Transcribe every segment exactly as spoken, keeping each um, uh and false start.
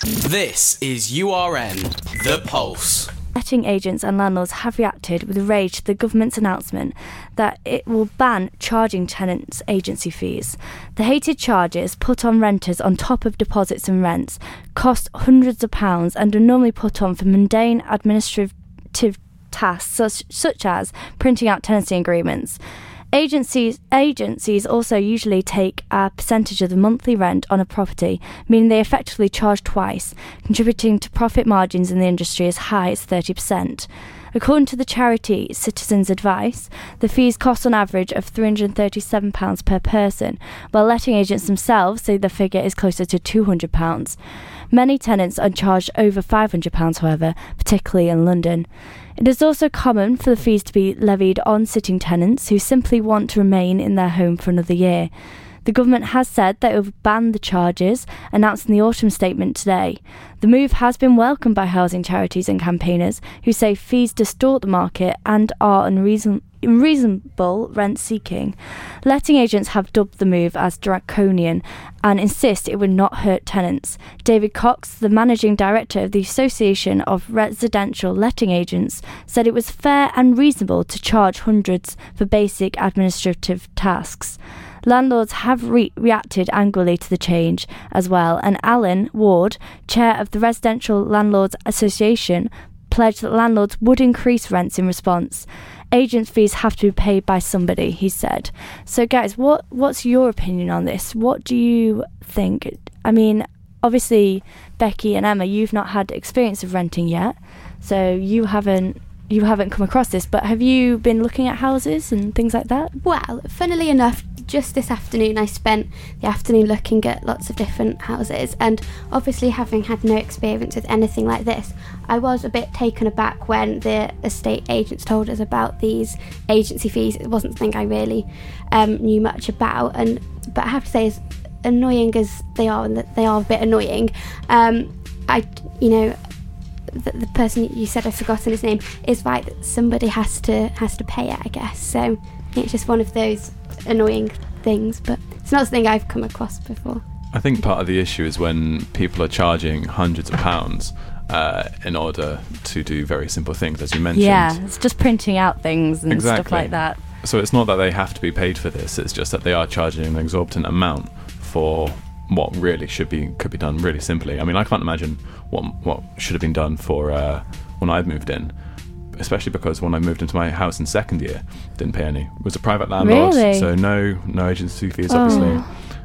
This is U R N, The Pulse. Letting agents and landlords have reacted with rage to the government's announcement that it will ban charging tenants agency fees. The hated charges put on renters on top of deposits and rents cost hundreds of pounds and are normally put on for mundane administrative tasks such, such as printing out tenancy agreements. Agencies agencies also usually take a percentage of the monthly rent on a property, meaning they effectively charge twice, contributing to profit margins in the industry as high as thirty percent. According to the charity Citizens Advice, the fees cost on average of three hundred thirty-seven pounds per person, while letting agents themselves say the figure is closer to two hundred pounds. Many tenants are charged over five hundred pounds, however, particularly in London. It is also common for the fees to be levied on sitting tenants who simply want to remain in their home for another year. The government has said that it will ban the charges, announced in the autumn statement today. The move has been welcomed by housing charities and campaigners who say fees distort the market and are unreason- unreasonable rent-seeking. Letting agents have dubbed the move as draconian and insist it would not hurt tenants. David Cox, the managing director of the Association of Residential Letting Agents, said it was fair and reasonable to charge hundreds for basic administrative tasks. Landlords have re- reacted angrily to the change as well, and Alan Ward, chair of the Residential Landlords Association, pledged that landlords would increase rents in response. Agents' fees have to be paid by somebody, he said. So guys, what what's your opinion on this? What do you think? I mean, obviously, Becky and Emma, you've not had experience of renting yet, so you haven't you haven't come across this, but have you been looking at houses and things like that? Well, funnily enough, just this afternoon I spent the afternoon looking at lots of different houses, and obviously having had no experience with anything like this, I was a bit taken aback when the estate agents told us about these agency fees. It wasn't something I really um, knew much about, and but I have to say, as annoying as they are, and that they are a bit annoying, um, I, you know, the, the person you said, I've forgotten his name, is right that somebody has to has to pay it, I guess. So I think it's just one of those annoying things, but it's not something I've come across before. I think part of the issue is when people are charging hundreds of pounds uh, in order to do very simple things, as you mentioned. Yeah, it's just printing out things and exactly. stuff like that. So it's not that they have to be paid for this, it's just that they are charging an exorbitant amount for what really should be could be done really simply. I mean, I can't imagine what what should have been done for uh, when I moved in, especially because when I moved into my house in second year, didn't pay any. It was a private landlord, really? So no no agency fees, oh. obviously.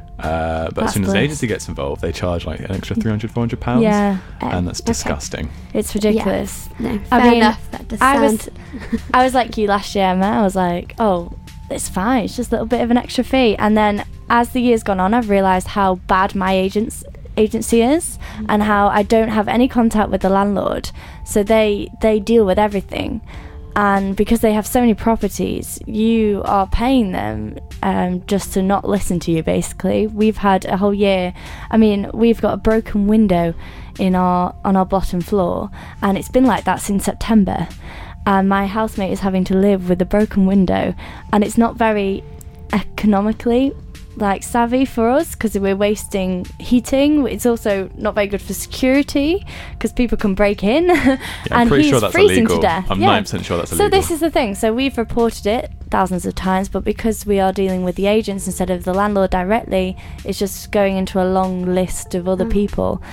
Uh, but That's as soon as bliss. the agency gets involved, they charge like an extra three hundred, four hundred pounds. Yeah. And that's okay. disgusting. It's ridiculous. Yeah. No, I fair mean, enough. That does I sound... was, I was like you last year, Emma. I was like, oh, it's fine. It's just a little bit of an extra fee. And then as the year's gone on, I've realised how bad my agents agency is mm-hmm. and how I don't have any contact with the landlord. So they they deal with everything. And because they have so many properties, you are paying them um, just to not listen to you, basically. We've had a whole year. I mean, we've got a broken window in our on our bottom floor, and it's been like that since September. And my housemate is having to live with a broken window, and it's not very economically like savvy for us because we're wasting heating. It's also not very good for security because people can break in. Yeah, I'm and pretty he's sure that's freezing illegal. to death. I'm yeah. ninety percent sure that's illegal. So this is the thing. So we've reported it thousands of times, but because we are dealing with the agents instead of the landlord directly, it's just going into a long list of other mm. people.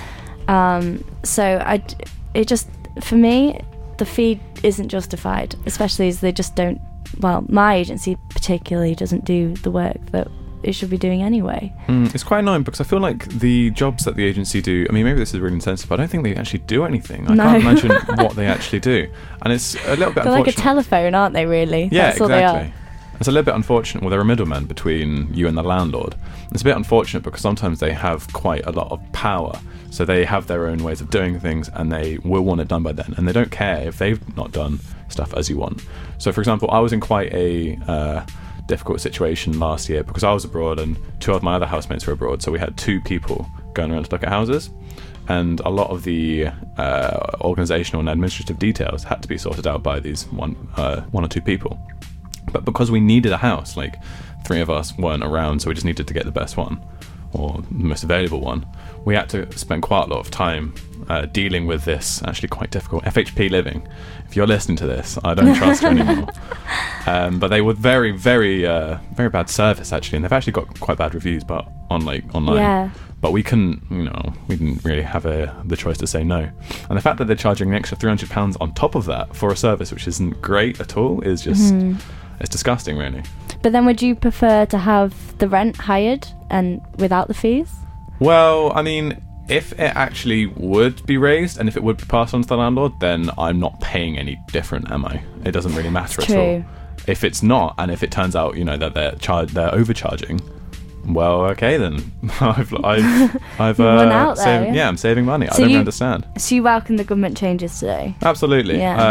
Um, so I, it just, for me, the fee isn't justified, especially as they just don't, well, my agency particularly doesn't do the work that it should be doing anyway. Mm, it's quite annoying because I feel like the jobs that the agency do, I mean, maybe this is really insensitive, but I don't think they actually do anything. I no. can't imagine what they actually do. And it's a little bit They're unfortunate. like a telephone, aren't they, really? Yeah, That's exactly. All they are. It's a little bit unfortunate. Well, they're a middleman between you and the landlord. It's a bit unfortunate because sometimes they have quite a lot of power. So they have their own ways of doing things and they will want it done by then. And they don't care if they've not done stuff as you want. So, for example, I was in quite a uh, difficult situation last year because I was abroad and two of my other housemates were abroad. So we had two people going around to look at houses. And a lot of the uh, organisational and administrative details had to be sorted out by these one, uh, one or two people. But because we needed a house, like three of us weren't around, so we just needed to get the best one. or the most available one, we had to spend quite a lot of time uh, dealing with this actually quite difficult F H P living. If you're listening to this, I don't trust you anymore. Um, but they were very, very, uh, very bad service actually, and they've actually got quite bad reviews, but on like online. Yeah. But we couldn't, you know, we didn't really have a, the choice to say no. And the fact that they're charging an extra three hundred pounds on top of that for a service which isn't great at all is just, Mhm. it's disgusting, really. But then would you prefer to have the rent hired and without the fees? Well, I mean, if it actually would be raised and if it would be passed on to the landlord, then I'm not paying any different, am I? It doesn't really matter It's at true. all. If it's not, and if it turns out, you know, that they're char- they're overcharging, well, okay then. I've I've I've You uh, won out there, saved- yeah. yeah, I'm saving money. So I don't you- understand. So you welcome the government changes today? Absolutely. Yeah. Uh,